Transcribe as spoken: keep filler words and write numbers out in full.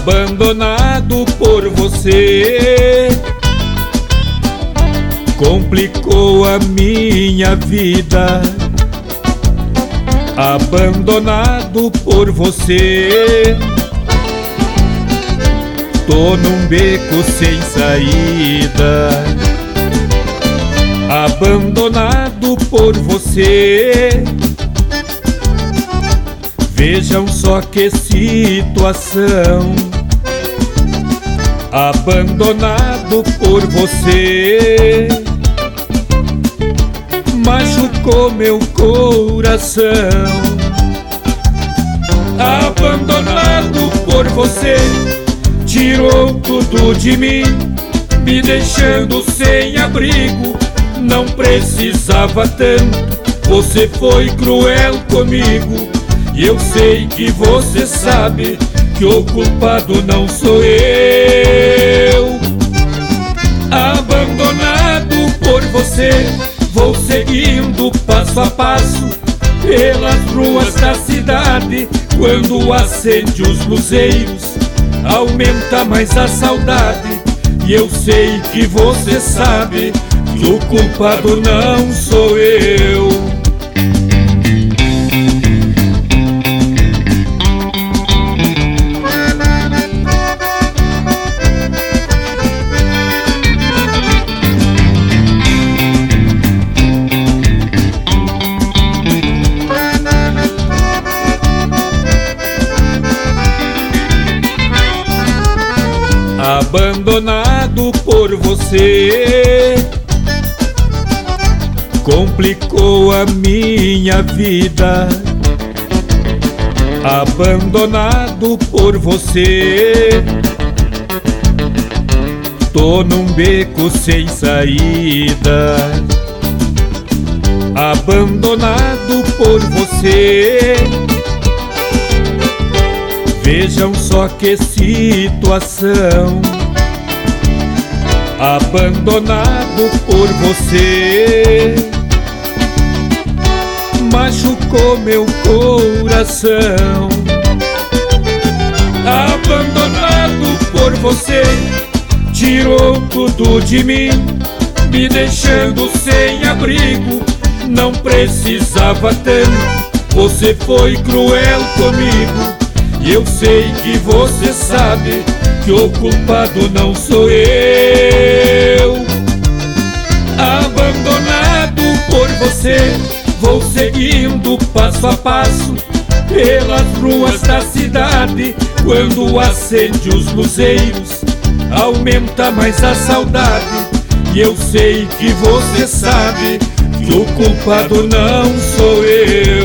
Abandonado por você, complicou a minha vida. Abandonado por você, tô num beco sem saída. Abandonado por você, vejam só que situação. Abandonado por você, machucou meu coração. Abandonado por você, tirou tudo de mim, me deixando sem abrigo. Não precisava tanto, você foi cruel comigo. E eu sei que você sabe que o culpado não sou eu. Abandonado por você, vou seguindo passo a passo pelas ruas da cidade. Quando acende os luzeiros, aumenta mais a saudade. E eu sei que você sabe que o culpado não sou eu. Abandonado por você, complicou a minha vida. Abandonado por você, tô num beco sem saída. Abandonado por você, vejam só que situação. Abandonado por você, machucou meu coração. Abandonado por você, tirou tudo de mim, me deixando sem abrigo. Não precisava tanto, você foi cruel comigo. E eu sei que você sabe que o culpado não sou eu. Abandonado por você, vou seguindo passo a passo pelas ruas da cidade. Quando acende os luzeiros, aumenta mais a saudade. E eu sei que você sabe que o culpado não sou eu.